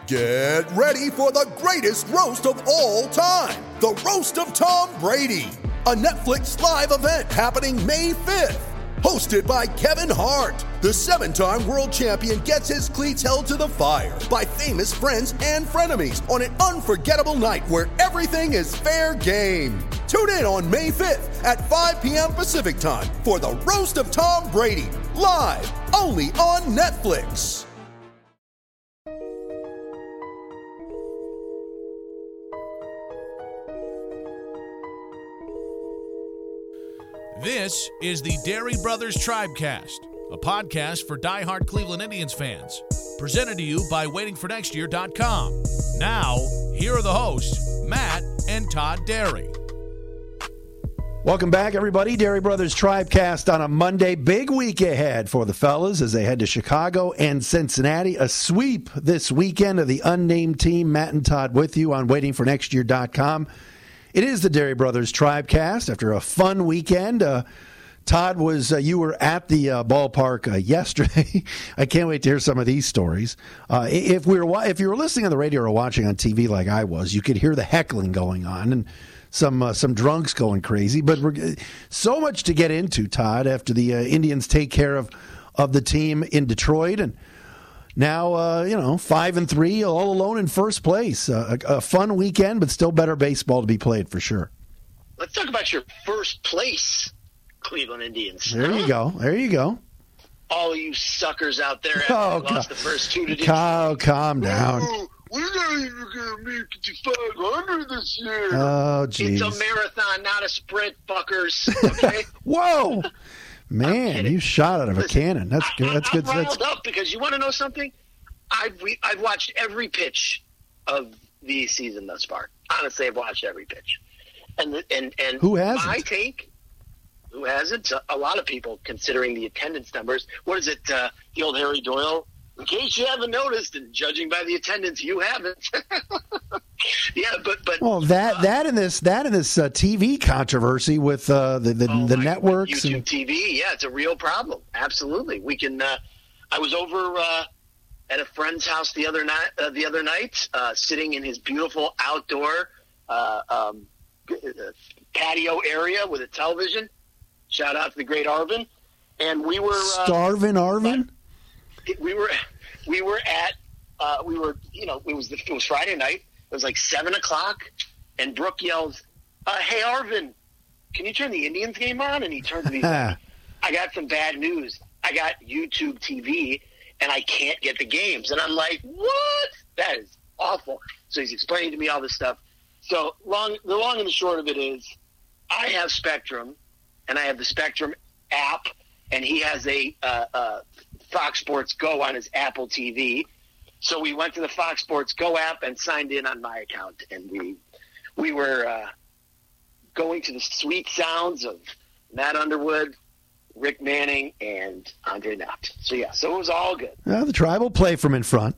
Get ready for the greatest roast of all time, the Roast of Tom Brady, a Netflix live event happening May 5th. Hosted by Kevin Hart, the 7-time world champion gets his cleats held to the fire by famous friends and frenemies on an unforgettable night where everything is fair game. Tune in on May 5th at 5 p.m. Pacific time for the Roast of Tom Brady, live only on Netflix. This is the Dairy Brothers Tribecast, a podcast for diehard Cleveland Indians fans. Presented to you by WaitingForNextYear.com. Now, here are the hosts, Matt and Todd Dairy. Welcome back, everybody. Dairy Brothers Tribecast on a Monday. Big week ahead for the fellas as they head to Chicago and Cincinnati. A sweep this weekend of the unnamed team. Matt and Todd with you on WaitingForNextYear.com. It is the Dairy Brothers Tribecast after a fun weekend. Todd, you were at the ballpark yesterday. I can't wait to hear some of these stories. If you were listening on the radio or watching on TV like I was, you could hear the heckling going on and some drunks going crazy. But so much to get into, Todd, after the Indians take care of the team in Detroit, and now 5-3, all alone in first place. A fun weekend, but still better baseball to be played for sure. Let's talk about your first place, Cleveland Indians. There you go. All you suckers out there after lost the first two to Detroit. Calm down. We're not even going to make it to 500 this year. Oh, geez. It's a marathon, not a sprint, fuckers. Okay? Whoa. Man, you shot out of a cannon. That's good. That's good. I'm riled up because you want to know something? I've watched every pitch of the season thus far. Honestly, I've watched every pitch. And who hasn't? My take, who hasn't? A lot of people, considering the attendance numbers. What is it? The old Harry Doyle. In case you haven't noticed, and judging by the attendance, you haven't. Yeah, but well, that in this TV controversy with the networks YouTube and TV, yeah, it's a real problem. Absolutely, we can. I was over at a friend's house the other night, sitting in his beautiful outdoor patio area with a television. Shout out to the great Arvin, and we were Starvin' Arvin. We were at it was Friday night. It was like 7:00, and Brooke yells, "Hey Arvin, can you turn the Indians game on?" And he turns to me, "I got some bad news. I got YouTube TV, and I can't get the games." And I'm like, "What? That is awful." So he's explaining to me all this stuff. So the long and the short of it is, I have Spectrum, and I have the Spectrum app, and he has a Fox Sports Go on his Apple TV. So we went to the Fox Sports Go app and signed in on my account, and we were going to the sweet sounds of Matt Underwood, Rick Manning, and Andre Knott. So yeah, so it was all good. Well, the Tribe will play from in front.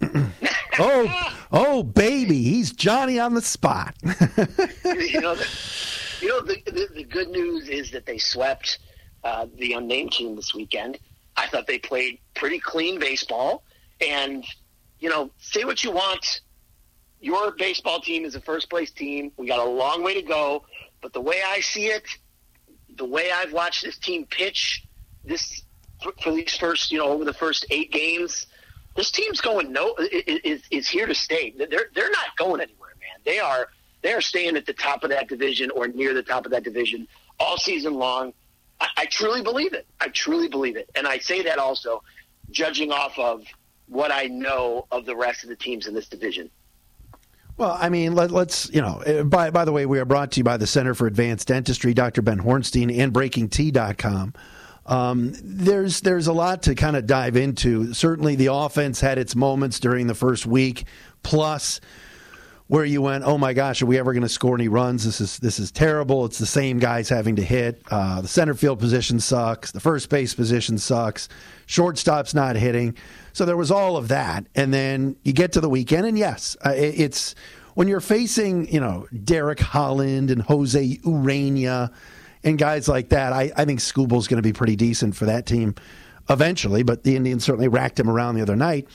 oh, baby, he's Johnny on the spot. The good news is that they swept the unnamed team this weekend. I thought they played pretty clean baseball. And, say what you want. Your baseball team is a first-place team. We got a long way to go. But the way I see it, the way I've watched this team pitch for these first, over the first 8 games, this team's is here to stay. They're not going anywhere, man. They are staying at the top of that division or near the top of that division all season long. I truly believe it. And I say that also judging off of what I know of the rest of the teams in this division. Well, I mean, let's by the way, we are brought to you by the Center for Advanced Dentistry, Dr. Ben Hornstein, and BreakingT.com. There's a lot to kind of dive into. Certainly the offense had its moments during the first week, plus where you went, oh my gosh, are we ever going to score any runs? This is terrible. It's the same guys having to hit. The center field position sucks. The first base position sucks. Shortstop's not hitting. So there was all of that. And then you get to the weekend, and yes, it's when you're facing, Derek Holland and Jose Urania and guys like that, I think Skubal's going to be pretty decent for that team eventually, but the Indians certainly racked him around the other night.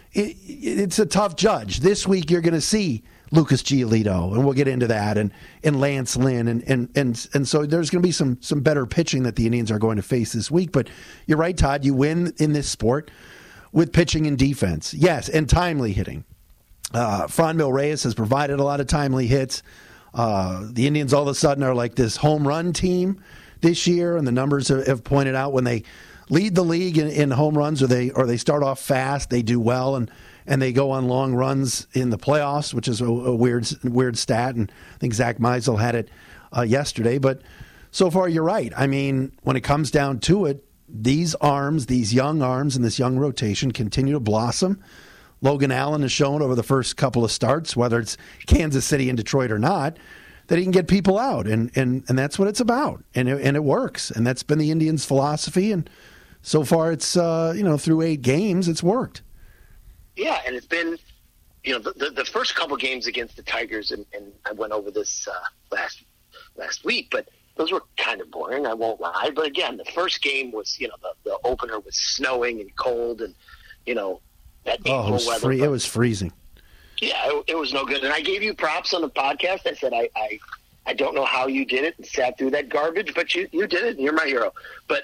it's a tough judge. This week you're going to see Lucas Giolito, and we'll get into that, and Lance Lynn, and so there's going to be some better pitching that the Indians are going to face this week. But you're right, Todd. You win in this sport with pitching and defense. Yes, and timely hitting. Franmil Reyes has provided a lot of timely hits. The Indians all of a sudden are like this home run team this year, and the numbers have pointed out when they lead the league in home runs, or they start off fast, they do well, and they go on long runs in the playoffs, which is a weird stat. And I think Zach Meisel had it yesterday. But so far, you're right. I mean, when it comes down to it, these young arms, and this young rotation continue to blossom. Logan Allen has shown over the first couple of starts, whether it's Kansas City and Detroit or not, that he can get people out, and that's what it's about, and it works, and that's been the Indians' philosophy, and so far it's through 8 games it's worked. Yeah, and it's been the first couple games against the Tigers, and I went over this last week, but those were kind of boring, I won't lie. But again, the first game was the opener was snowing and cold, and that April weather. It was freezing. Yeah, it was no good. And I gave you props on the podcast. I said I don't know how you did it and sat through that garbage, but you did it, and you're my hero. But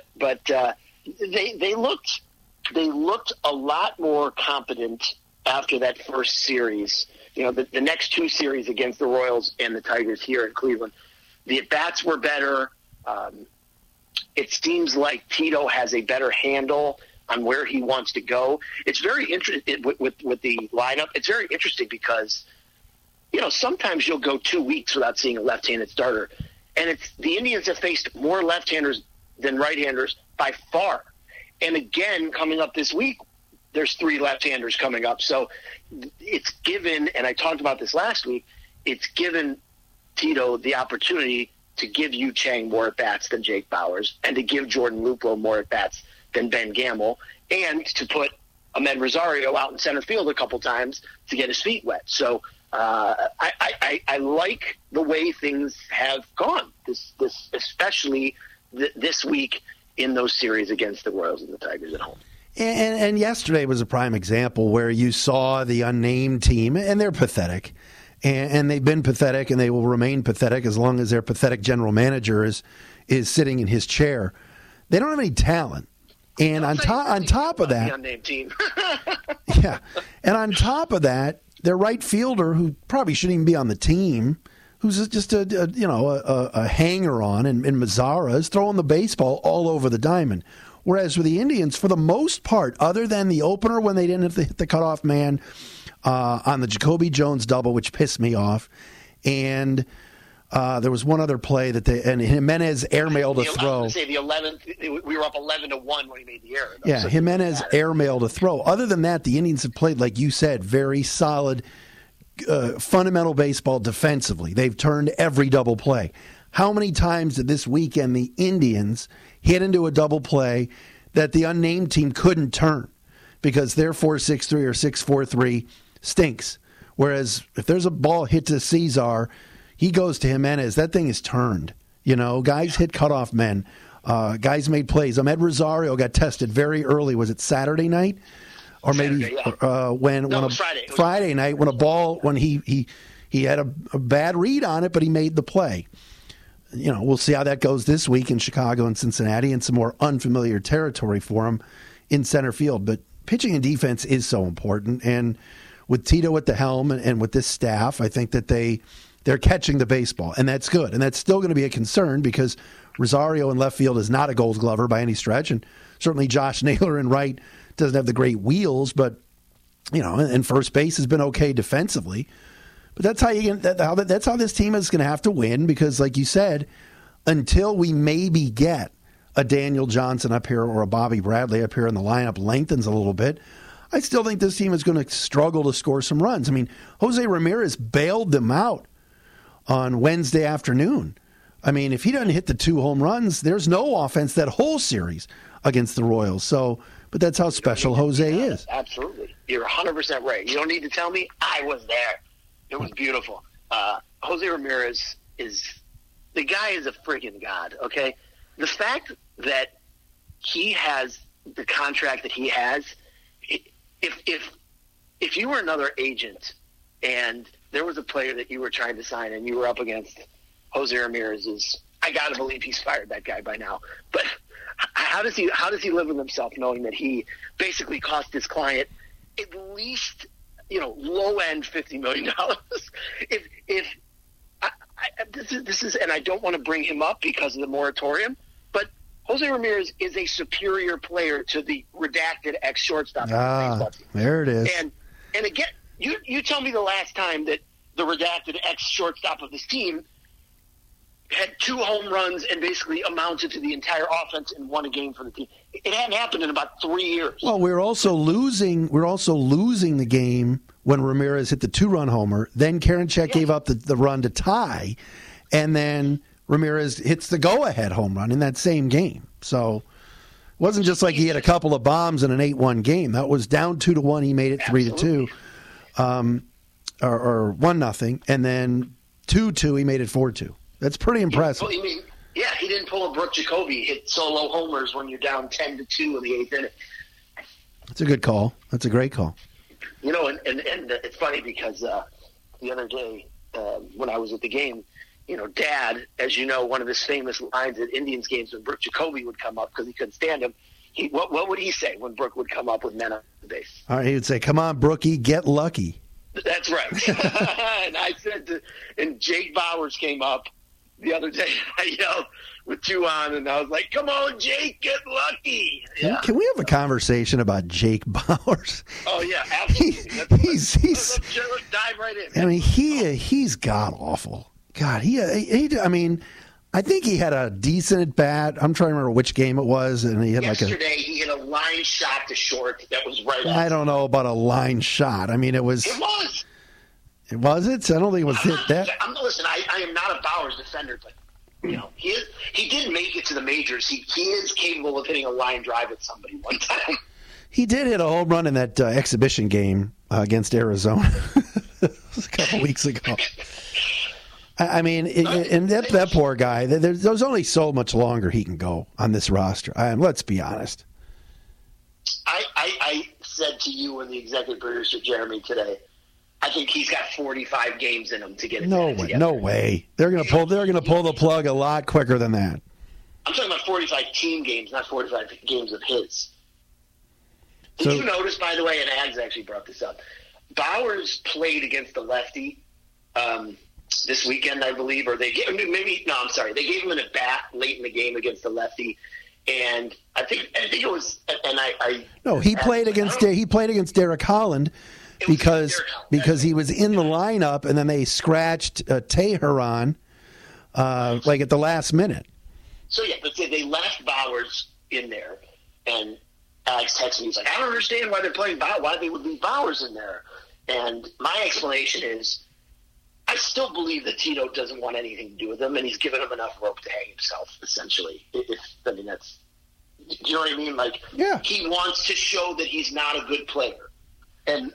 they looked a lot more competent after that first series. The next 2 series against the Royals and the Tigers here in Cleveland, the at-bats were better. It seems like Tito has a better handle on where he wants to go. It's very interesting with the lineup. It's very interesting because, sometimes you'll go 2 weeks without seeing a left-handed starter. And the Indians have faced more left-handers than right-handers by far. And again, coming up this week, there's 3 left-handers coming up. So it's given, and I talked about this last week, it's given Tito the opportunity to give Yu Chang more at-bats than Jake Bauers, and to give Jordan Luplow more at-bats than Ben Gamel, and to put Ahmed Rosario out in center field a couple times to get his feet wet. So I like the way things have gone, especially this week in those series against the Royals and the Tigers at home. And yesterday was a prime example where you saw the unnamed team, and they're pathetic. And they've been pathetic, and they will remain pathetic as long as their pathetic general manager is sitting in his chair. They don't have any talent. And on top of that, unnamed team. yeah, and on top of that, their right fielder, who probably shouldn't even be on the team, who's just a hanger-on, and Mazzara is throwing the baseball all over the diamond. Whereas with the Indians, for the most part, other than the opener when they didn't have to hit the cutoff man on the Jacoby Jones double, which pissed me off, and there was one other play and Jimenez airmailed a throw. I was going to say the 11th. We were up 11-1 when he made the error. Yeah, so Jimenez airmailed a throw. Other than that, the Indians have played, like you said, very solid, fundamental baseball defensively. They've turned every double play. How many times did this weekend the Indians hit into a double play that the unnamed team couldn't turn because their 4-6-3 or 6-4-3 stinks? Whereas if there's a ball hit to Cesar, he goes to Jimenez. That thing is turned. Guys hit cutoff men. Guys made plays. Ahmed Rosario got tested very early. Was it Saturday night? Or maybe Friday night when he had a bad read on it, but he made the play. We'll see how that goes this week in Chicago and Cincinnati, and some more unfamiliar territory for him in center field. But pitching and defense is so important. And with Tito at the helm and with this staff, I think that they're catching the baseball, and that's good. And that's still going to be a concern because Rosario in left field is not a Gold Glover by any stretch, and certainly Josh Naylor in right doesn't have the great wheels, but and first base has been okay defensively. But that's how this team is going to have to win because, like you said, until we maybe get a Daniel Johnson up here or a Bobby Bradley up here and the lineup lengthens a little bit, I still think this team is going to struggle to score some runs. I mean, Jose Ramirez bailed them out on Wednesday afternoon. I mean, if he doesn't hit the 2 home runs, there's no offense that whole series against the Royals. So, but that's how special Jose is. Absolutely. You're 100% right. You don't need to tell me. I was there. It was beautiful. Jose Ramirez the guy is a freaking god, okay? The fact that he has the contract that he has, if if you were another agent and there was a player that you were trying to sign and you were up against Jose Ramirez's, I got to believe he's fired that guy by now. But how does he live with himself knowing that he basically cost his client at least, low end $50 million? This is, and I don't want to bring him up because of the moratorium, but Jose Ramirez is a superior player to the redacted ex-shortstop. There it is. And again, you tell me the last time that the redacted ex-shortstop of this team had 2 home runs and basically amounted to the entire offense and won a game for the team. It hadn't happened in about 3 years. Well, we're also losing the game when Ramirez hit the 2-run homer. Then Karinchak gave up the run to tie, and then Ramirez hits the go-ahead home run in that same game. So it wasn't just like he had a couple of bombs in an 8-1 game. That was down 2-1. He made it 3-2, or 1-0, and then 2-2. He made it 4-2. That's pretty impressive. He didn't pull a Brooke Jacoby, hit solo homers when you're down 10-2 in the 8th inning. That's a good call. That's a great call. And it's funny because the other day when I was at the game, Dad, as you know, one of his famous lines at Indians games when Brooke Jacoby would come up because he couldn't stand him, what would he say when Brooke would come up with men on the base? All right, he would say, "Come on, Brookie, get lucky." That's right. And I said, and Jake Bauers came up the other day. I yelled with 2 on, and I was like, "Come on, Jake, get lucky!" Yeah. Can we have a conversation about Jake Bauers? Oh yeah, absolutely. He's let's dive right in. I mean, he's god awful. God, I mean, I think he had a decent at bat. I'm trying to remember which game it was, and he had yesterday. He hit a line shot to short that was right. I don't know about a line shot. I mean, it was. It was. It was it? I don't think it was hit that. Listen, I am not a Bauers defender, but he did make it to the majors. He is capable of hitting a line drive at somebody one time. He did hit a home run in that exhibition game against Arizona a couple weeks ago. I mean, and that poor guy, there's only so much longer he can go on this roster. Let's be honest. I said to you and the executive producer, Jeremy, today, I think he's got 45 games in him to get it together. No way. They're going to pull the plug a lot quicker than that. I'm talking about 45 team games, not 45 games of his. Did you notice, by the way, and Ags actually brought this up, Bauers played against the lefty this weekend, I believe, or they gave him an at bat late in the game against the lefty, and I think it was, and he played against Derek Holland because he was in the lineup, and then they scratched Teheran like at the last minute. So but they left Bauers in there, and Alex texted me. He's like, "I don't understand why they're playing why they would leave Bauers in there." And my explanation is, I still believe that Tito doesn't want anything to do with him, and he's given him enough rope to hang himself, essentially. Do you know what I mean? Like, he wants to show that he's not a good player, and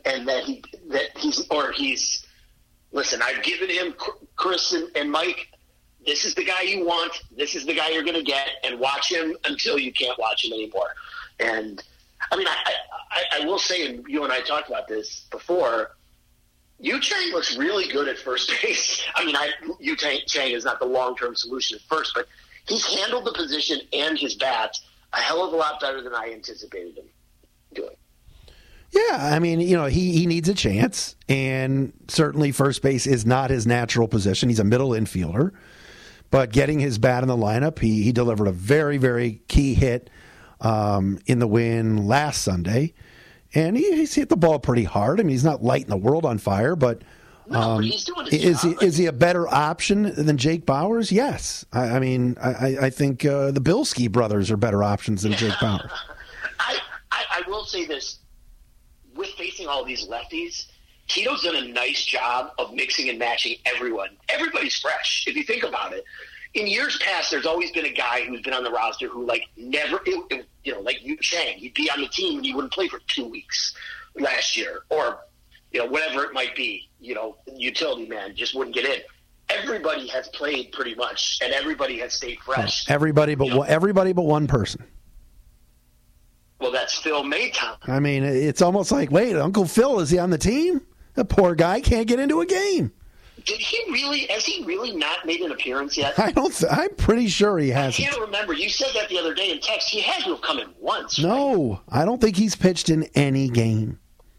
he's. Listen, I've given him Chris and Mike. This is the guy you want. This is the guy you're going to get, and watch him until you can't watch him anymore. And I mean, I will say, and you and I talked about this before, Yu Chang looks really good at first base. I mean, Yu Chang is not the long-term solution at first, but he's handled the position and his bats a hell of a lot better than I anticipated him doing. Yeah, I mean, he needs a chance, and certainly first base is not his natural position. He's a middle infielder, but getting his bat in the lineup, he delivered a very, very key hit in the win last Sunday. And he's hit the ball pretty hard. I mean, he's not lighting the world on fire, but but he's doing his job. Is he a better option than Jake Bauers? Yes. I mean, I think the Bilski brothers are better options than Jake Bauers. I will say this. With facing all these lefties, Tito's done a nice job of mixing and matching everyone. Everybody's fresh, if you think about it. In years past, there's always been a guy who's been on the roster who, like, never, like Yu Chang, he'd be on the team and he wouldn't play for 2 weeks last year, or, whatever it might be, utility man just wouldn't get in. Everybody has played pretty much, and everybody has stayed fresh. Everybody but one person. Well, that's Phil Maton. I mean, it's almost like, wait, Uncle Phil, is he on the team? The poor guy can't get into a game. Has he really not made an appearance yet? I'm pretty sure he hasn't. I can't remember. You said that the other day in text. He had to have come in once. No, right? I don't think he's pitched in any game.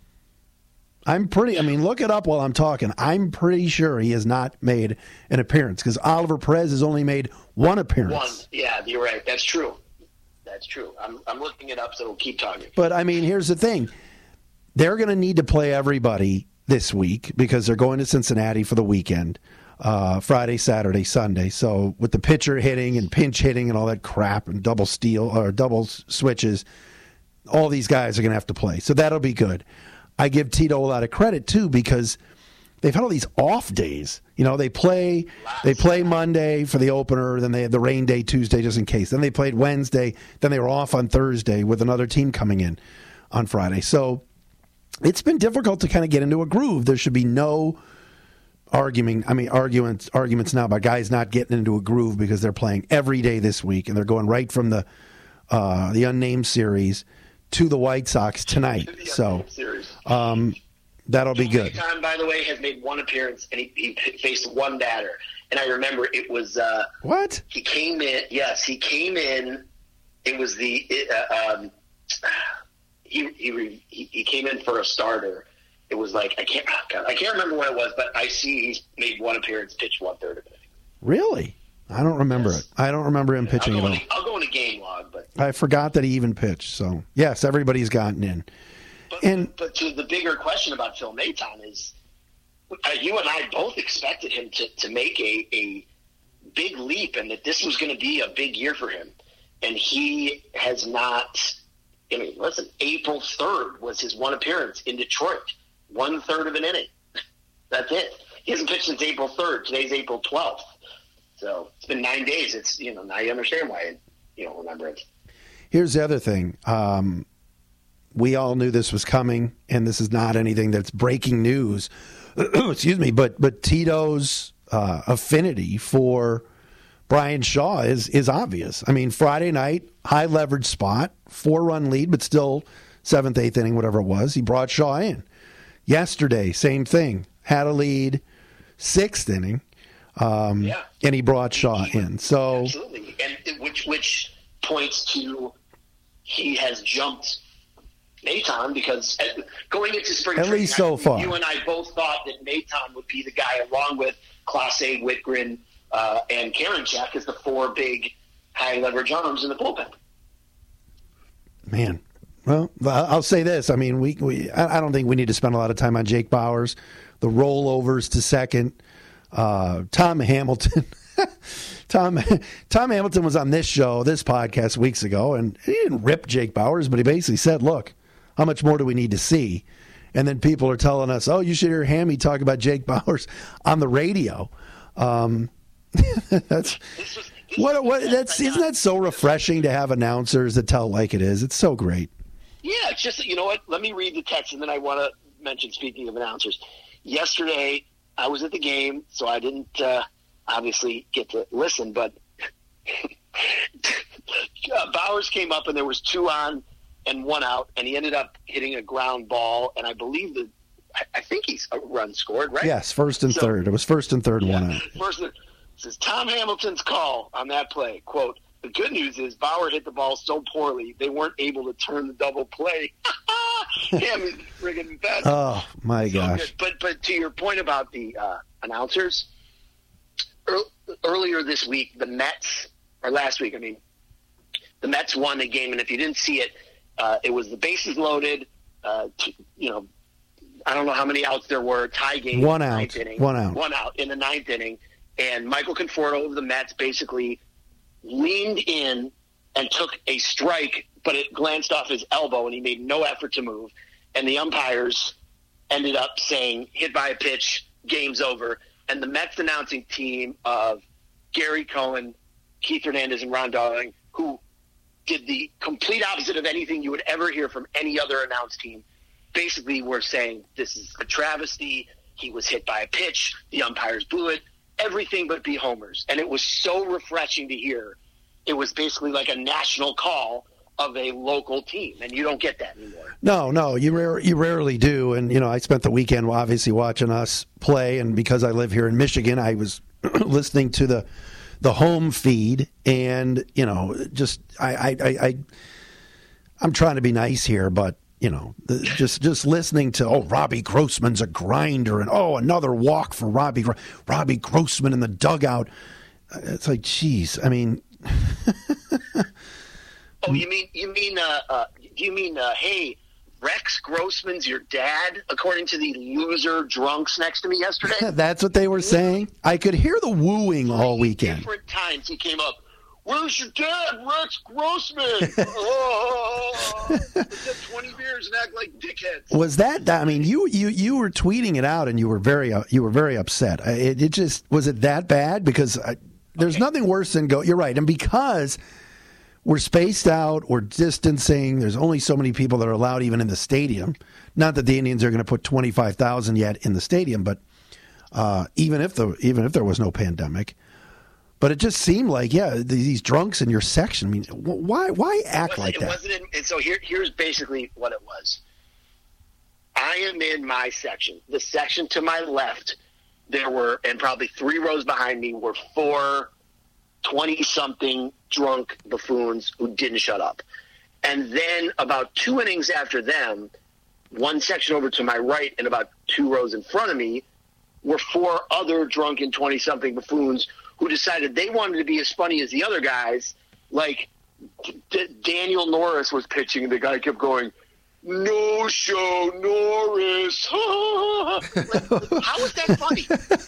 Look it up while I'm talking. I'm pretty sure he has not made an appearance because Oliver Perez has only made one appearance. One. Yeah, you're right. That's true. I'm looking it up, so we'll keep talking. But, I mean, here's the thing. They're going to need to play everybody this week because they're going to Cincinnati for the weekend, Friday, Saturday, Sunday. So with the pitcher hitting and pinch hitting and all that crap and double switches, all these guys are going to have to play. So that'll be good. I give Tito a lot of credit, too, because they've had all these off days. You know, they play Monday for the opener, then they had the rain day Tuesday just in case. Then they played Wednesday, then they were off on Thursday with another team coming in on Friday. So it's been difficult to kind of get into a groove. There should be no arguments now about guys not getting into a groove because they're playing every day this week and they're going right from the unnamed series to the White Sox tonight. So that'll be good. Maton, by the way, has made one appearance and he faced one batter. And I remember it was what? He came in. Yes, he came in. It was he came in for a starter. It was like I can't remember what it was, but I see he's made one appearance, pitched 1/3 of it. Really? I don't remember it. I don't remember him pitching at all. I'll go in a game log, but I forgot that he even pitched. So yes, everybody's gotten in. But to the bigger question about Phil Maton is, you and I both expected him to make a big leap, and that this was going to be a big year for him, and he has not. I mean, listen, April 3rd was his one appearance in Detroit, 1/3 of an inning. That's it. He hasn't pitched since April 3rd. Today's April 12th. So it's been 9 days. It's, now you understand why you don't remember it. Here's the other thing. We all knew this was coming, and this is not anything that's breaking news. Excuse me, but Tito's affinity for Brian Shaw is obvious. I mean, Friday night, high leverage spot, 4-run lead, but still 7th, 8th inning, whatever it was. He brought Shaw in. Yesterday, same thing. Had a lead, 6th inning, and he brought Shaw in. So absolutely, and which points to he has jumped Maton because going into spring at training, least so far, you and I both thought that Maton would be the guy along with Clase, Whitgren, and Karinchak as the 4 big high leverage arms in the bullpen. Man, well, I'll say this. I mean, I don't think we need to spend a lot of time on Jake Bauers. The rollovers to second. Tom Hamilton. Tom Hamilton was on this podcast weeks ago, and he didn't rip Jake Bauers, but he basically said, look, how much more do we need to see? And then people are telling us, oh, you should hear Hammy talk about Jake Bauers on the radio. That's isn't that so refreshing to have announcers that tell like it is? It's so great. Yeah, it's just, you know what? Let me read the text, and then I want to mention, speaking of announcers, yesterday I was at the game, so I didn't obviously get to listen, but Bauers came up, and there was 2 on and 1 out, and he ended up hitting a ground ball, and I believe I think he's a run scored, right? Yes, 1st and 3rd. It was 1st and 3rd, 1 out. This is Tom Hamilton's call on that play. Quote, the good news is Bauer hit the ball so poorly, they weren't able to turn the double play. Hammy's friggin' best. Oh, my gosh. But to your point about the announcers, earlier this week, the Mets won the game, and if you didn't see it, it was the bases loaded, I don't know how many outs there were, tie game. 1 out. One out in the 9th inning. And Michael Conforto of the Mets basically leaned in and took a strike, but it glanced off his elbow, and he made no effort to move. And the umpires ended up saying, hit by a pitch, game's over. And the Mets announcing team of Gary Cohen, Keith Hernandez, and Ron Darling, who did the complete opposite of anything you would ever hear from any other announced team, basically were saying, this is a travesty. He was hit by a pitch. The umpires blew it. Everything but be homers. And it was so refreshing to hear. It was basically like a national call of a local team, and you don't get that anymore. No, you rarely do. And, I spent the weekend obviously watching us play, and because I live here in Michigan, I was listening to the home feed, and, just I'm trying to be nice here, but, just listening to, Robbie Grossman's a grinder, and, another walk for Robbie Grossman in the dugout. It's like, geez, I mean... Oh, you mean, hey, Rex Grossman's your dad, according to the loser drunks next to me yesterday? That's what they were saying. I could hear the wooing all weekend. Different times he came up, where's your dad, Rex Grossman? Oh, get 20 beers and act like dickheads. Was that, I mean, you were tweeting it out, and you were very upset. It just, was it that bad? Because there's nothing worse than you're right, and because... we're spaced out, we're distancing, there's only so many people that are allowed even in the stadium. Not that the Indians are going to put 25,000 yet in the stadium, but even if there was no pandemic. But it just seemed like, these drunks in your section, I mean, why act like that? So here's basically what it was. I am in my section. The section to my left, there were, and probably 3 rows behind me, were 4 20-something drunk buffoons who didn't shut up. And then about 2 innings after them, one section over to my right and about 2 rows in front of me were 4 other drunken 20-something buffoons who decided they wanted to be as funny as the other guys. Like Daniel Norris was pitching, and the guy kept going, "No show, Norris." Like, how is that funny?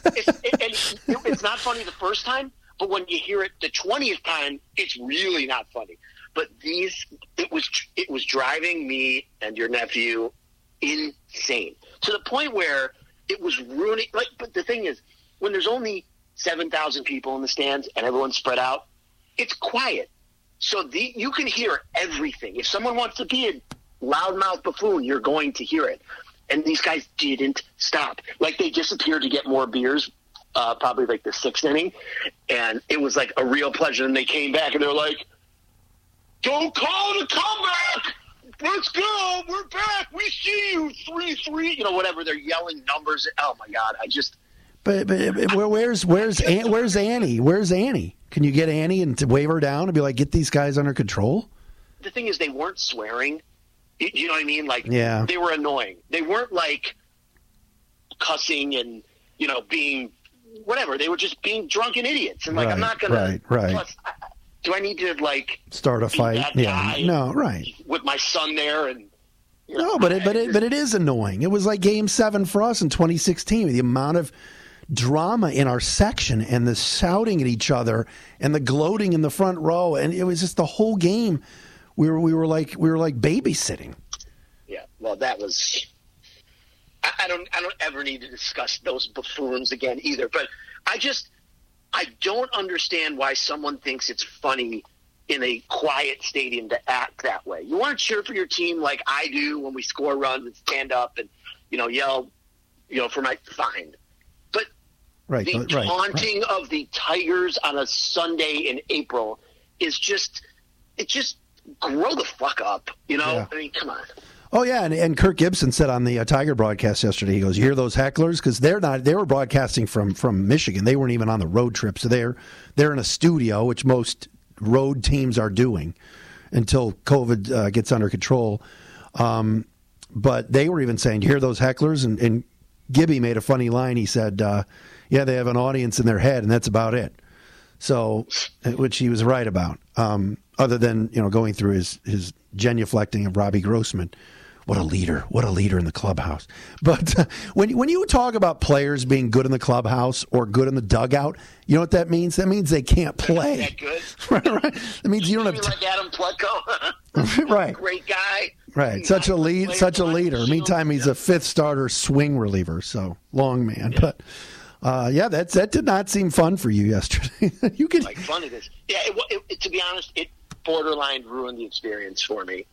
It's not funny the first time. But when you hear it the 20th time, it's really not funny. But it was driving me and your nephew insane to the point where it was ruining. But the thing is, when there's only 7,000 people in the stands and everyone's spread out, it's quiet. So you can hear everything. If someone wants to be a loudmouth buffoon, you're going to hear it. And these guys didn't stop. Like, they disappeared to get more beers. Probably like the 6th inning, and it was like a real pleasure. And they came back, and they were like, "Don't call it a comeback! Let's go! We're back! We see you! 3-3!" Whatever. They're yelling numbers. Oh my God! But where's Annie? Where's Annie? Can you get Annie and to wave her down and be like, "Get these guys under control"? The thing is, they weren't swearing. You know what I mean? Like, they were annoying. They weren't like cussing and being. Whatever, they were just being drunken idiots, and I'm not gonna. Right. Plus, do I need to start a fight? Yeah, no, right. With my son there, and no, but it is annoying. It was like Game 7 for us in 2016. The amount of drama in our section and the shouting at each other and the gloating in the front row, and it was just the whole game. We were like babysitting. Yeah, well, that was. I don't ever need to discuss those buffoons again either. But I don't understand why someone thinks it's funny in a quiet stadium to act that way. You want to cheer for your team like I do when we score runs and stand up and yell, for my fine. But the taunting of the Tigers on a Sunday in April is just grow the fuck up. I mean, come on. Oh, yeah, and Kirk Gibson said on the Tiger broadcast yesterday, he goes, "You hear those hecklers?" Because they were broadcasting from Michigan. They weren't even on the road trip. So they're in a studio, which most road teams are doing until COVID gets under control. But they were even saying, "You hear those hecklers?" And Gibby made a funny line. He said, "Yeah, they have an audience in their head, and that's about it." So, which he was right about. Other than going through his genuflecting of Robbie Grossman. What a leader in the clubhouse. But when you talk about players being good in the clubhouse or good in the dugout, you know what that means? That means they can't play. That good? Right. That means you don't have like Adam Plutko. Right. Great guy. Right. Such a leader. Meantime, he's a 5th starter swing reliever, so long man. Yeah. But that did not seem fun for you yesterday. You can like fun it is. Yeah, it, to be honest, it borderline ruined the experience for me.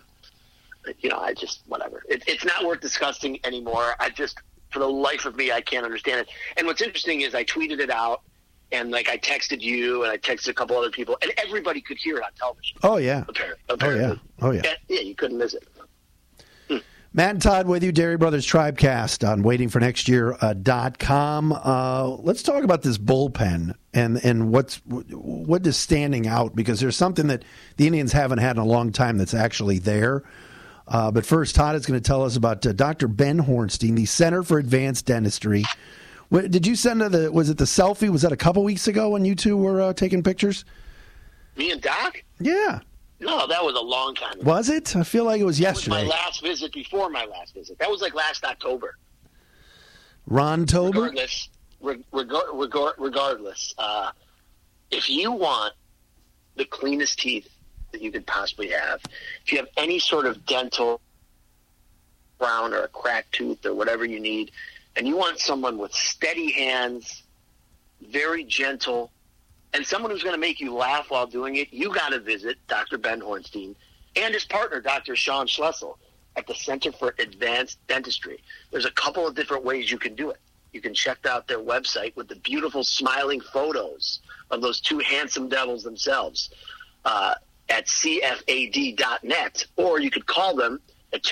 I just, whatever. It's not worth discussing anymore. For the life of me, I can't understand it. And what's interesting is I tweeted it out, And like I texted you, and I texted a couple other people, and everybody could hear it on television. Oh yeah. Apparently. Oh yeah. Yeah, you couldn't miss it. Matt and Todd with you, Dairy Brothers Tribecast on waitingfornextyear.com. Let's talk about this bullpen and what is standing out, because there's something that the Indians haven't had in a long time that's actually there. But first, Todd is going to tell us about Dr. Ben Hornstein, the Center for Advanced Dentistry. Did you send was it the selfie? Was that a couple weeks ago when you two were taking pictures? Me and Doc? Yeah. No, that was a long time ago. Was it? I feel like it was yesterday. That was my last visit before my last visit. That was like last October. Ron-tober? Regardless, if you want the cleanest teeth that you could possibly have, if you have any sort of dental brown or a cracked tooth or whatever you need, and you want someone with steady hands, very gentle, and someone who's going to make you laugh while doing it, you got to visit Dr. Ben Hornstein and his partner, Dr. Sean Schlessel, at the Center for Advanced Dentistry. There's a couple of different ways you can do it. You can check out their website with the beautiful smiling photos of those two handsome devils themselves at cfad.net, or you could call them at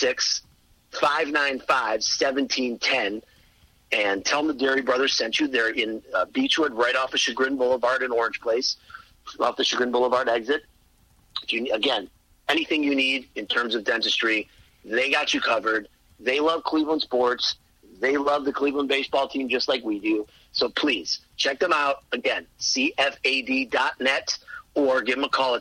216-595-1710 and tell them the Dairy Brothers sent you. They're in Beechwood, right off of Chagrin Boulevard in Orange Place, off the Chagrin Boulevard exit. Again, anything you need in terms of dentistry, they got you covered. They love Cleveland sports. They love the Cleveland baseball team just like we do. So please, check them out. Again, cfad.net, or give them a call at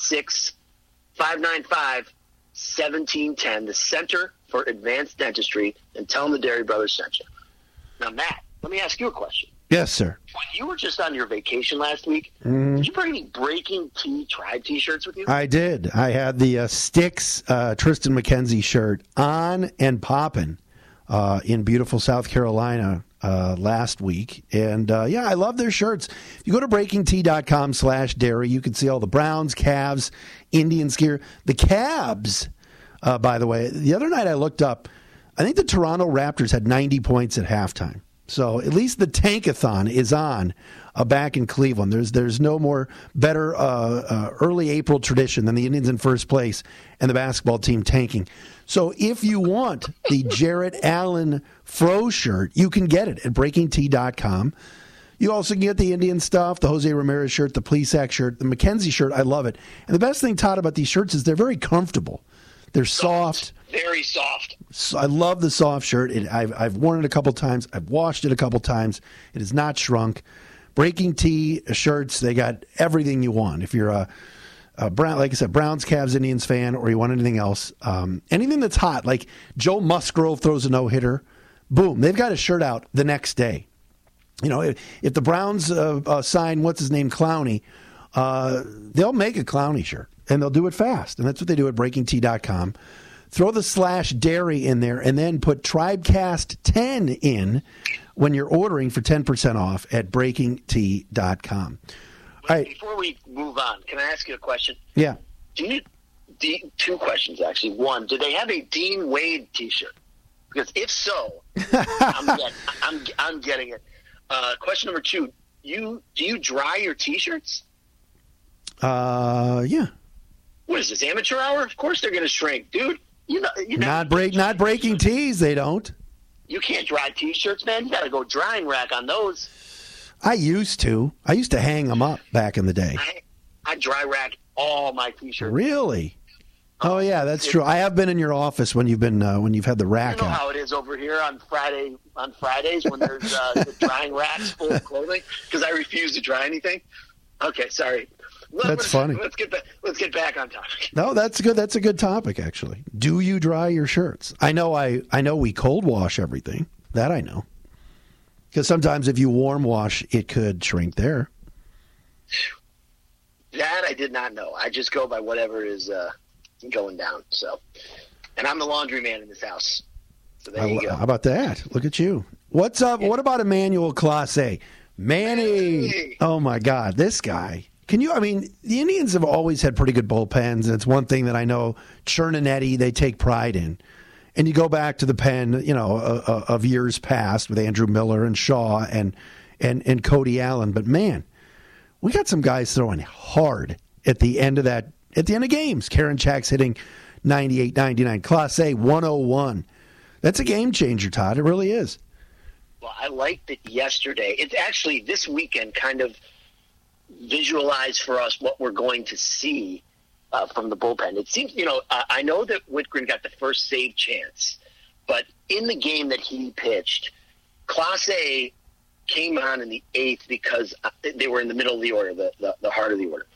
216-595-1710, the Center for Advanced Dentistry, and tell them the Dairy Brothers sent you. Now, Matt, let me ask you a question. Yes, sir. When you were just on your vacation last week, did you bring any Breaking T Tribe T-shirts with you? I did. I had the Styx Tristan McKenzie shirt on and popping in beautiful South Carolina last week. And, I love their shirts. If you go to breakingt.com/dairy, you can see all the Browns, Cavs, Indians gear. The Cavs, by the way, the other night I looked up, I think the Toronto Raptors had 90 points at halftime. So at least the tankathon is on back in Cleveland. There's no more better early April tradition than the Indians in first place and the basketball team tanking. So if you want the Jarrett Allen Fro shirt, you can get it at breakingt.com. You also can get the Indian stuff, the Jose Ramirez shirt, the Plesac shirt, the McKenzie shirt. I love it. And the best thing, Todd, about these shirts is they're very comfortable. They're soft. Very soft. So I love the soft shirt. I've worn it a couple times. I've washed it a couple times. It has not shrunk. Breaking T shirts, they got everything you want. If you're a Brown, like I said, Browns, Cavs, Indians fan, or you want anything else, anything that's hot, like Joe Musgrove throws a no-hitter, boom, they've got a shirt out the next day. You know, if the Browns sign, what's his name, Clowney, they'll make a Clowney shirt, and they'll do it fast. And that's what they do at breakingt.com. Throw the /dairy in there, and then put Tribecast10 in when you're ordering for 10% off at breakingt.com. All right. Before we move on, can I ask you a question? Yeah. Two questions, actually. One, do they have a Dean Wade T-shirt? Because if so, I'm getting it. Question number two, do you dry your T-shirts? Yeah. What is this, amateur hour? Of course they're going to shrink, dude. Not breaking tees, they don't. You can't dry T-shirts, man. You got to go drying rack on those. I used to hang them up back in the day. I dry rack all my T-shirts. Really? Oh yeah, that's true. I have been in your office when you've had the rack. You know out. how it is over here on Fridays when there's the drying racks full of clothing, because I refuse to dry anything. Okay, sorry. That's funny. Let's get back on topic. No, that's good. That's a good topic, actually. Do you dry your shirts? I know we cold wash everything. That I know. Because sometimes if you warm wash, it could shrink there. That I did not know. I just go by whatever is going down. So, and I'm the laundry man in this house. So there you go. How about that? Look at you. What's up? Yeah. What about Emmanuel Clase? Manny. Oh my God, this guy. The Indians have always had pretty good bullpens, and it's one thing that I know Cherninetti, they take pride in. And you go back to the pen, of years past with Andrew Miller and Shaw and and Cody Allen. But, man, we got some guys throwing hard at the end of games. Karinchak's hitting 98, 99. Clase 101. That's a game changer, Todd. It really is. Well, I liked it yesterday. It's actually this weekend kind of visualized for us what we're going to see from the bullpen. It seems, I know that Whitgren got the first save chance, but in the game that he pitched, Clase came on in the 8th because they were in the middle of the order, the heart of the order.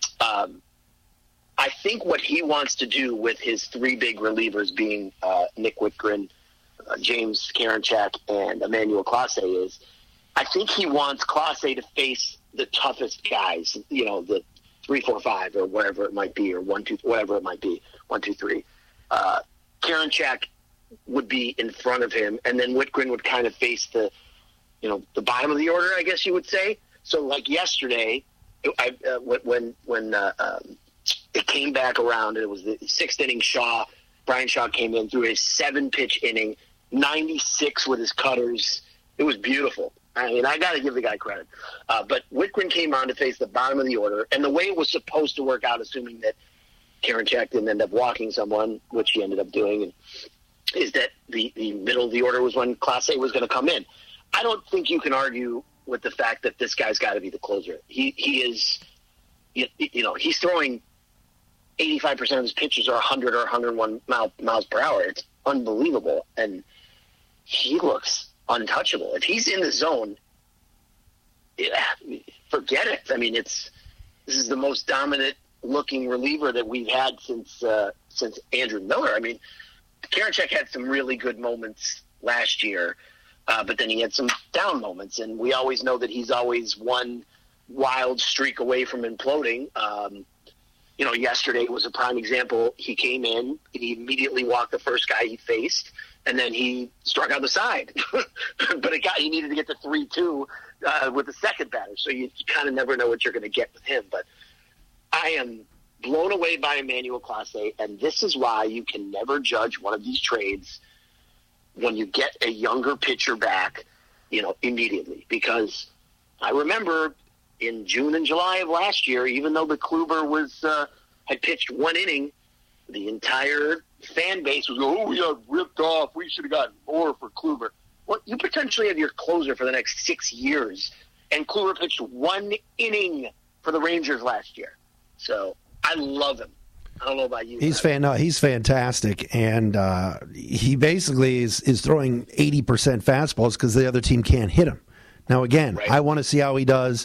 I think what he wants to do with his 3 big relievers being Nick Whitgren, James Karinchak, and Emmanuel Clase is, I think he wants Clase to face the toughest guys, the 3, 4, 5, or whatever it might be, or 1, 2, whatever it might be, 1, 2, 3. Karinchak would be in front of him, and then Whitgren would kind of face the bottom of the order, I guess you would say. So, like yesterday, when it came back around, and it was the 6th inning. Brian Shaw came in, threw a 7-pitch inning, 96 with his cutters. It was beautiful. I mean, I got to give the guy credit. But Whitgren came on to face the bottom of the order, and the way it was supposed to work out, assuming that Karinchak didn't end up walking someone, which he ended up doing, is that the middle of the order was when Clase was going to come in. I don't think you can argue with the fact that this guy's got to be the closer. He is, he's throwing 85% of his pitches are 100 or 101 miles per hour. It's unbelievable, and he looks untouchable. If he's in the zone, forget it. I mean, this is the most dominant looking reliever that we've had since Andrew Miller. I mean, Karinchak had some really good moments last year, but then he had some down moments, and we always know that he's always one wild streak away from imploding. Yesterday was a prime example. He came in, he immediately walked the first guy he faced, and then he struck out the side. But he needed to get to 3-2 with the second batter, so you kind of never know what you're going to get with him. But I am blown away by Emmanuel Clase, and this is why you can never judge one of these trades when you get a younger pitcher back, immediately. Because I remember in June and July of last year, even though the Kluber had pitched 1 inning, the entire fan base was going, we got ripped off. We should have gotten more for Kluber. Well, you potentially have your closer for the next 6 years, and Kluber pitched 1 inning for the Rangers last year. So I love him. I don't know about you. He's fantastic, and he basically is throwing 80% fastballs because the other team can't hit him. Now, again, right. I want to see how he does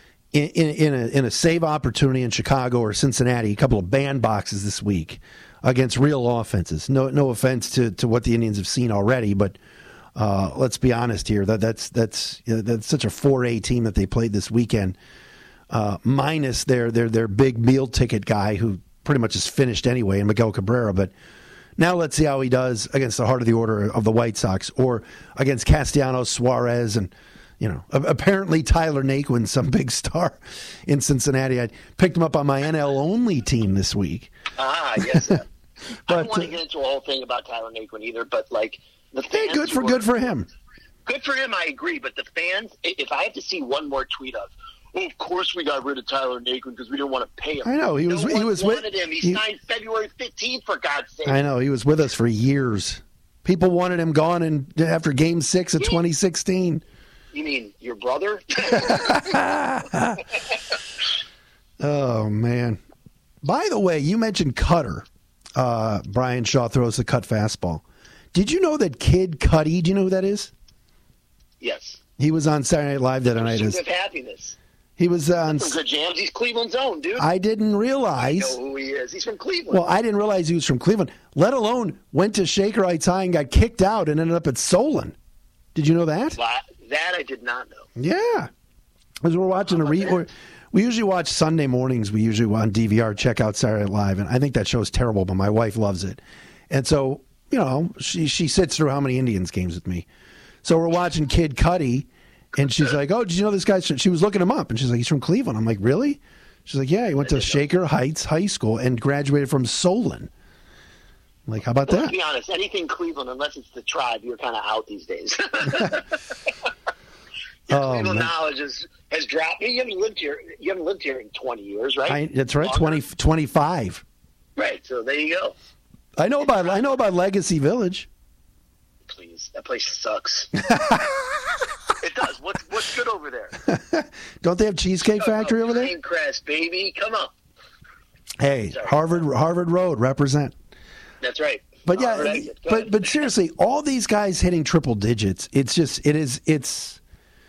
in a save opportunity in Chicago or Cincinnati, a couple of bandboxes this week against real offenses. No offense to what the Indians have seen already, but let's be honest here. That's such a 4A team that they played this weekend, minus their big meal ticket guy who pretty much is finished anyway, and Miguel Cabrera. But now let's see how he does against the heart of the order of the White Sox or against Castellanos, Suarez, and apparently Tyler Naquin, some big star in Cincinnati. I picked him up on my NL-only team this week. Yes. But, I don't want to get into a whole thing about Tyler Naquin either, but the fans. Good for him. Good for him, I agree. But the fans, if I have to see one more tweet of, of course we got rid of Tyler Naquin because we didn't want to pay him. I know he wanted him. He signed February 15th, for God's sake. I know he was with us for years. People wanted him gone after Game 6 of 2016. You mean your brother? Oh, man. By the way, you mentioned cutter. Brian Shaw throws the cut fastball. Did you know that Kid Cudi, do you know who that is? Yes. He was on Saturday Night Live that night. Of happiness. He was on... Some good jams. He's Cleveland's own, dude. I didn't realize... I know who he is. He's from Cleveland. Well, I didn't realize he was from Cleveland, let alone went to Shaker Heights High and got kicked out and ended up at Solon. Did you know that? That I did not know. Yeah. As we're watching we usually watch Sunday mornings. We usually on DVR check out Saturday Night Live, and I think that show's terrible, but my wife loves it. And so, she sits through how many Indians games with me. So we're watching Kid Cudi, and she's like, "Oh, did you know this guy?" She was looking him up, and she's like, "He's from Cleveland." I'm like, "Really?" She's like, "Yeah, he went to Shaker Heights High School and graduated from Solon." I'm like, how about that? To be honest, anything Cleveland, unless it's the Tribe, you're kind of out these days. Cleveland knowledge has dropped. You haven't lived here in 20 years, right? That's right, 25. Right. So there you go. I know about Legacy Village. Please, that place sucks. It does. What's good over there? Don't they have Cheesecake Factory over there? Pinecrest, baby, come on. Hey, Harvard Road, represent. That's right. But yeah, but seriously, all these guys hitting triple digits. It's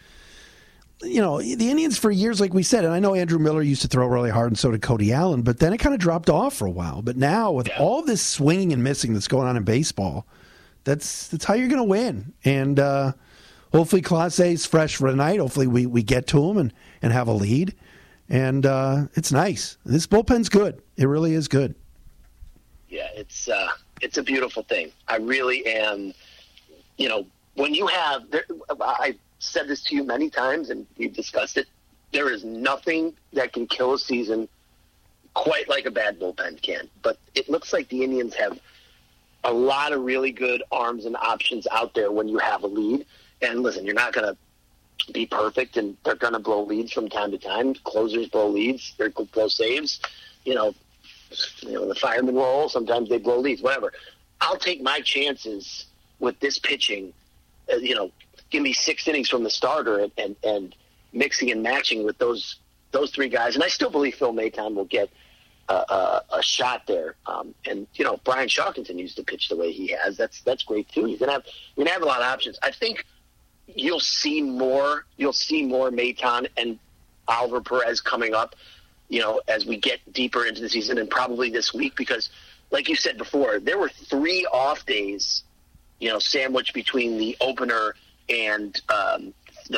the Indians for years, like we said, and I know Andrew Miller used to throw really hard, and so did Cody Allen, but then it kind of dropped off for a while. But now, with all this swinging and missing that's going on in baseball, that's how you're going to win. And hopefully Clase is fresh for tonight. Hopefully we get to him and have a lead. And it's nice. This bullpen's good. It really is good. Yeah, it's a beautiful thing. I really am. When you have, I said this to you many times, and we've discussed it. There is nothing that can kill a season quite like a bad bullpen can. But it looks like the Indians have a lot of really good arms and options out there when you have a lead. And listen, you're not going to be perfect, and they're going to blow leads from time to time. Closers blow leads. They blow saves. The firemen roll. Sometimes they blow leads. Whatever. I'll take my chances with this pitching. Give me 6 innings from the starter and mixing and matching with those 3 guys. And I still believe Phil Maton will get a shot there. Brian Shaw continues to pitch the way he has. That's great too. You're gonna have a lot of options. I think you'll see more Maton and Oliver Perez coming up, as we get deeper into the season, and probably this week, because like you said before, there were 3 off days, sandwiched between the opener and the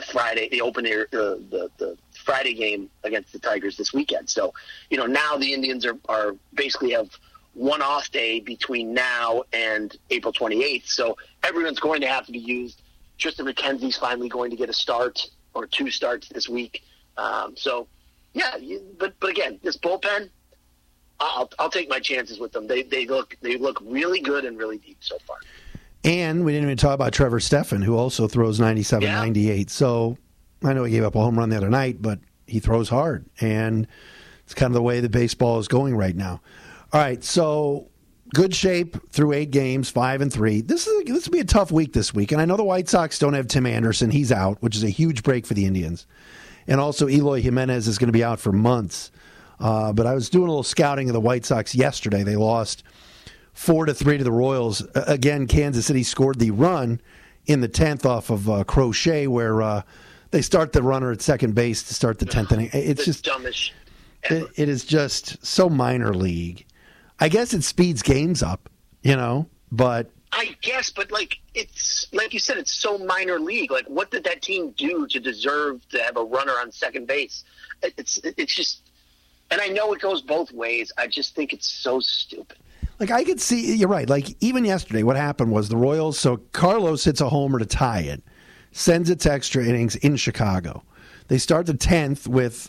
Friday game against the Tigers this weekend. So, now the Indians are basically have one off day between now and April 28th. So everyone's going to have to be used. Tristan McKenzie's finally going to get a start or 2 starts this week. But again, this bullpen, I'll take my chances with them. They look really good and really deep so far. And we didn't even talk about Trevor Stephan, who also throws 97, 98. So I know he gave up a home run the other night, but he throws hard. And it's kind of the way the baseball is going right now. All right, so good shape through 8 games, 5-3. This will be a tough week this week. And I know the White Sox don't have Tim Anderson. He's out, which is a huge break for the Indians. And also Eloy Jimenez is going to be out for months. But I was doing a little scouting of the White Sox yesterday. They lost 4-3 to the Royals. Again, Kansas City scored the run in the 10th off of Crochet, where they start the runner at second base to start the 10th inning. It's just dumbest. It is just so minor league. I guess it speeds games up, but I guess, but it's like you said, it's so minor league. Like, what did that team do to deserve to have a runner on second base? It's just, and I know it goes both ways. I just think it's so stupid. Like, I could see, you're right. Like, even yesterday, what happened was the Royals, so Carlos hits a homer to tie it, sends it to extra innings in Chicago. They start the 10th with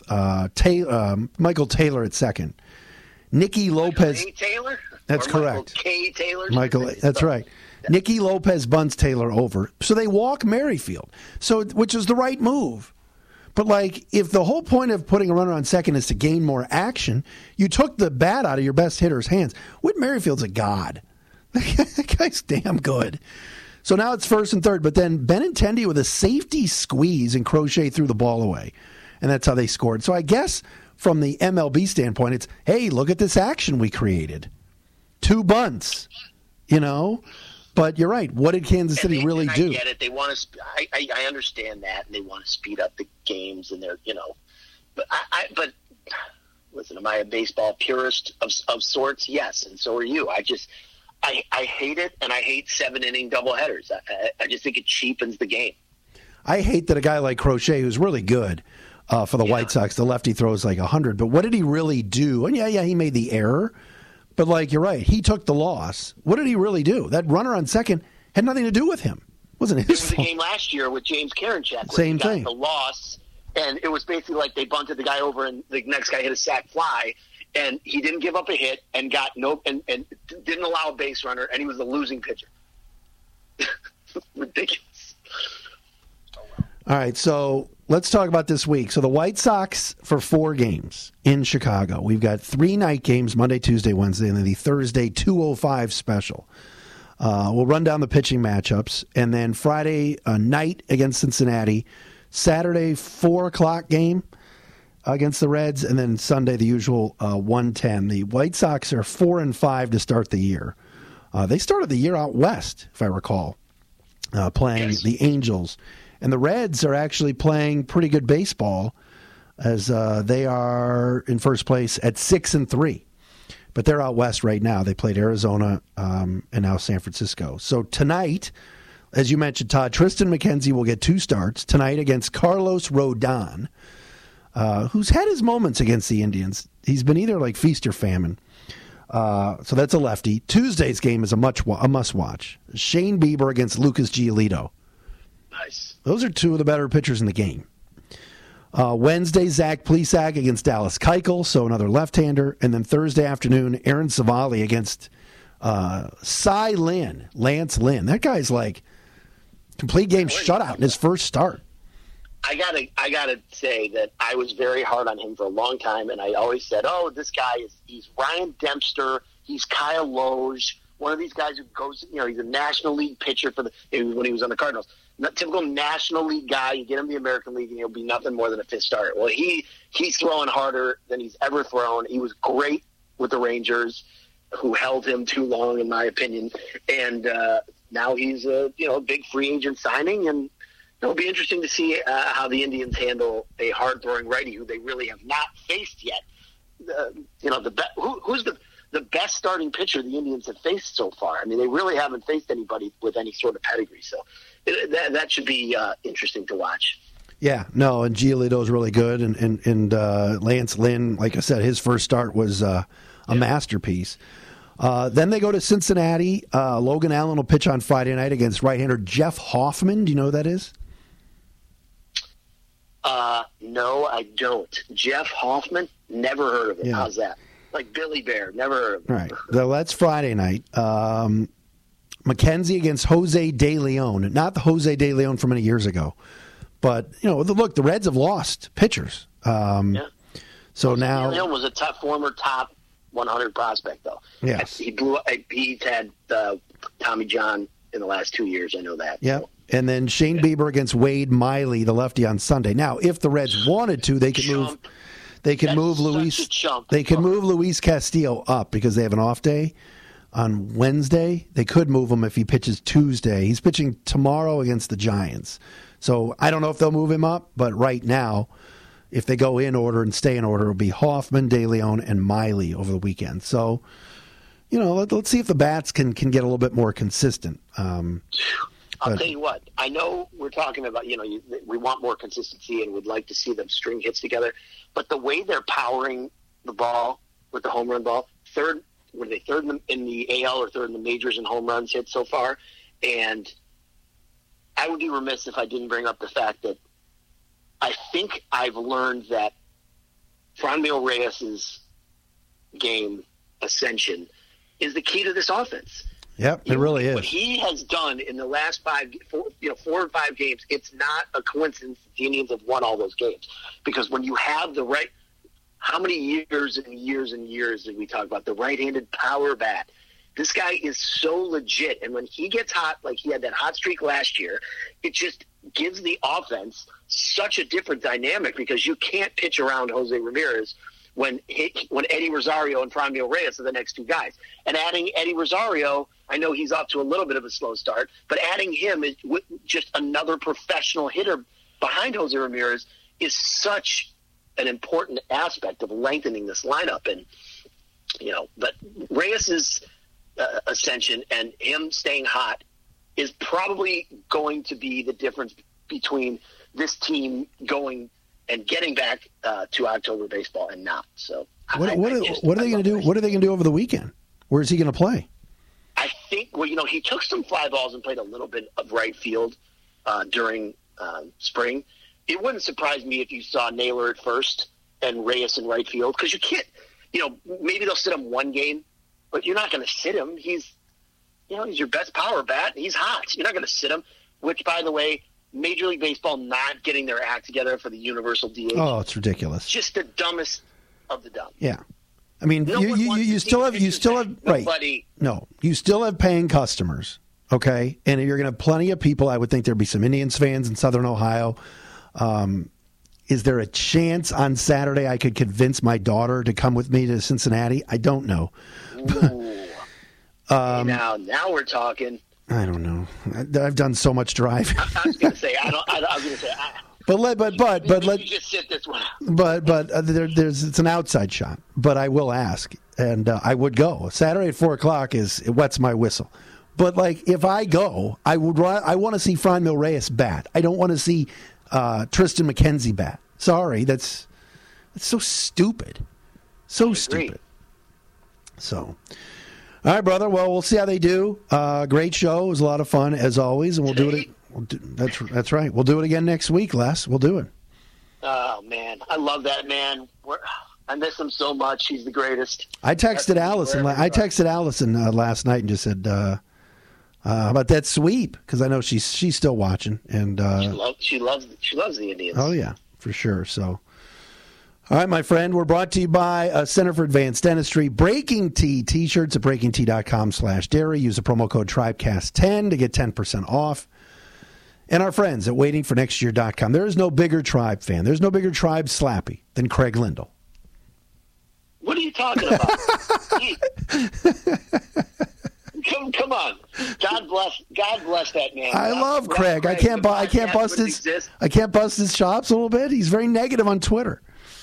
Michael Taylor at second. Nicky Lopez. Michael A. Taylor? That's correct. Michael K. Taylor? That's right. Nicky Lopez bunts Taylor over. So they walk Merrifield, which is the right move. But, if the whole point of putting a runner on second is to gain more action, you took the bat out of your best hitter's hands. Whit Merrifield's a god. That guy's damn good. So now it's first and third, but then Benintendi with a safety squeeze and Crochet threw the ball away. And that's how they scored. So I guess from the MLB standpoint, it's, hey, look at this action we created. 2 bunts, But you're right. What did Kansas City really do? I get it. They want to. I understand that, and they want to speed up the games, and they're But but listen, am I a baseball purist of sorts? Yes, and so are you. I hate it, and I hate 7-inning doubleheaders. I just think it cheapens the game. I hate that a guy like Crochet, who's really good for the White Sox, the lefty throws 100. But what did he really do? And he made the error. But, you're right, he took the loss. What did he really do? That runner on second had nothing to do with him. It wasn't his fault. It was a game last year with James Karinchak. Same thing. The loss, and it was basically like they bunted the guy over, and the next guy hit a sac fly, and he didn't give up a hit and got and didn't allow a base runner, and he was the losing pitcher. Ridiculous. All right, so let's talk about this week. So the White Sox for 4 games in Chicago. We've got 3 night games, Monday, Tuesday, Wednesday, and then the Thursday 2:05 special. We'll run down the pitching matchups, and then Friday night against Cincinnati, Saturday 4 o'clock game against the Reds, and then Sunday the usual 1:10. The White Sox are 4-5 to start the year. They started the year out west, if I recall, playing the Angels. And the Reds are actually playing pretty good baseball, as they are in first place at 6-3. But they're out west right now. They played Arizona and now San Francisco. So tonight, as you mentioned, Todd, Tristan McKenzie will get 2 starts tonight against Carlos Rodon, who's had his moments against the Indians. He's been either like feast or famine. So that's a lefty. Tuesday's game is a must-watch. Shane Bieber against Lucas Giolito. Nice. Those are 2 of the better pitchers in the game. Wednesday, Zach Plesac against Dallas Keuchel, so another left-hander. And then Thursday afternoon, Aaron Savali against Lance Lynn. That guy's like complete game shutout in his first start. I gotta say that I was very hard on him for a long time, and I always said, "Oh, this guy he's Ryan Dempster, he's Kyle Loge, one of these guys who goes, he's a National League pitcher when he was on the Cardinals, not typical National League guy. You get him the American League, and he'll be nothing more than a 5th starter." Well, he's throwing harder than he's ever thrown. He was great with the Rangers, who held him too long, in my opinion, and now he's a big free agent signing, and it'll be interesting to see how the Indians handle a hard-throwing righty who they really have not faced yet. Who's the best starting pitcher the Indians have faced so far? I mean, they really haven't faced anybody with any sort of pedigree, so that should be interesting to watch. Yeah, no, and Giolito's really good, and Lance Lynn, like I said, his first start was a masterpiece. Then they go to Cincinnati. Logan Allen will pitch on Friday night against right-hander Jeff Hoffman. Do you know who that is? No, I don't. Jeff Hoffman? Never heard of it. Yeah. How's that? Like Billy Bear. Never heard of it. All right. So that's Friday night. McKenzie against Jose De Leon. Not the Jose De Leon from many years ago. But, look, the Reds have lost pitchers. So Jose now... De Leon was a former top 100 prospect, though. Yes. He's had Tommy John in the last 2 years. I know that. Yeah. So. And then Shane Bieber against Wade Miley, the lefty, on Sunday. Now, if the Reds wanted to, they could move. They could move Luis. They could move Luis Castillo up because they have an off day on Wednesday. They could move him if he pitches Tuesday. He's pitching tomorrow against the Giants. So I don't know if they'll move him up, but right now, if they go in order and stay in order, it'll be Hoffman, De Leon, and Miley over the weekend. So, let's see if the bats can get a little bit more consistent. I'll tell you what. I know we're talking about, we want more consistency and would like to see them string hits together. But the way they're powering the ball with the home run ball, third in the AL or third in the majors in home runs hit so far. And I would be remiss if I didn't bring up the fact that I think I've learned that Franmil Reyes' game ascension is the key to this offense. Yep, it really is. What he has done in the last 4 or 5 games, it's not a coincidence that the Indians have won all those games. Because when you have the right – how many years and years and years did we talk about the right-handed power bat? This guy is so legit. And when he gets hot, like he had that hot streak last year, it just gives the offense such a different dynamic because you can't pitch around Jose Ramirez when Eddie Rosario and Franmil Reyes are the next 2 guys. And adding Eddie Rosario, I know he's off to a little bit of a slow start, but adding him is just another professional hitter behind Jose Ramirez is such an important aspect of lengthening this lineup. And, but Reyes' ascension and him staying hot is probably going to be the difference between this team going and getting back to October baseball and not. So what are they going to do? What are they going to do over the weekend? Where is he going to play? I think, he took some fly balls and played a little bit of right field during spring. It wouldn't surprise me if you saw Naylor at first and Reyes in right field because you can't, maybe they'll sit him 1 game, but you're not going to sit him. He's your best power bat. He's hot. You're not going to sit him, which, by the way, Major League Baseball not getting their act together for the universal DH. Oh, it's ridiculous. Just the dumbest of the dumb. Yeah. I mean, you still have right. No, you still have paying customers, okay? And you're going to have plenty of people. I would think there'd be some Indians fans in Southern Ohio. Is there a chance on Saturday I could convince my daughter to come with me to Cincinnati? I don't know. Now we're talking. I don't know. I've done so much driving. I was going to say I was going to say. But let you just sit this one out. But it's an outside shot. But I will ask, and I would go Saturday at 4:00. It wets my whistle. But like if I go, I want to see Franmil Reyes bat. I don't want to see Tristan McKenzie bat. Sorry, that's so stupid. So stupid. So. All right, brother. Well, we'll see how they do. Great show. It was a lot of fun, as always, and we'll do it. That's right. We'll do it again next week, Les. We'll do it. Oh, man. I love that man. I miss him so much. He's the greatest. I texted Allison last night and just said, how about that sweep? Because I know she's still watching. And she loves the Indians. Oh, yeah, for sure. So. All right, my friend, we're brought to you by Center for Advanced Dentistry. Breaking Tea T-shirts at breakingtea.com/dairy. Use the promo code TRIBECAST10 to get 10% off. And our friends at waitingfornextyear.com. There is no bigger Tribe fan. There's no bigger Tribe slappy than Craig Lindell. What are you talking about? Come on. God bless that man. I love Craig. I can't bust his chops a little bit. He's very negative on Twitter.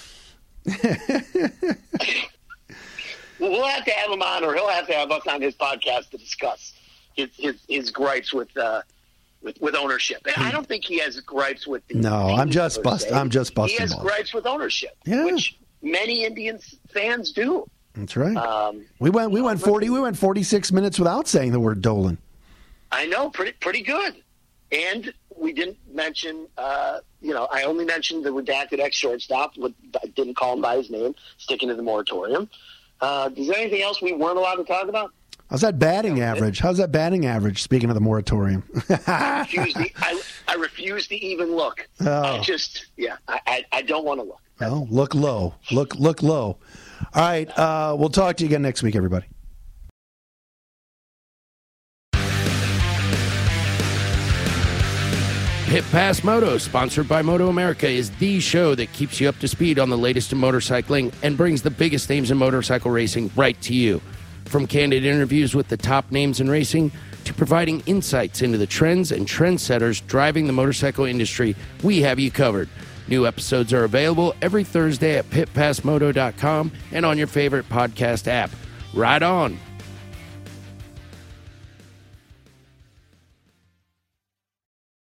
We'll have to have him on, or he'll have to have us on his podcast to discuss his gripes with ownership. And I don't think he has gripes with the I'm just busting. He has gripes with ownership, which many Indians fans do. That's right. We went 46 minutes without saying the word Dolan. I know, pretty good. And we didn't mention, I only mentioned the redacted ex-shortstop. I didn't call him by his name, sticking to the moratorium. Is there anything else we weren't allowed to talk about? How's that batting average? Speaking of the moratorium. I refuse to even look. Oh. I don't want to look. Well, look low. Look low. All right. We'll talk to you again next week, everybody. Pit Pass Moto, sponsored by Moto America, is the show that keeps you up to speed on the latest in motorcycling and brings the biggest names in motorcycle racing right to you. From candid interviews with the top names in racing to providing insights into the trends and trendsetters driving the motorcycle industry, we have you covered. New episodes are available every Thursday at pitpassmoto.com and on your favorite podcast app. Ride on!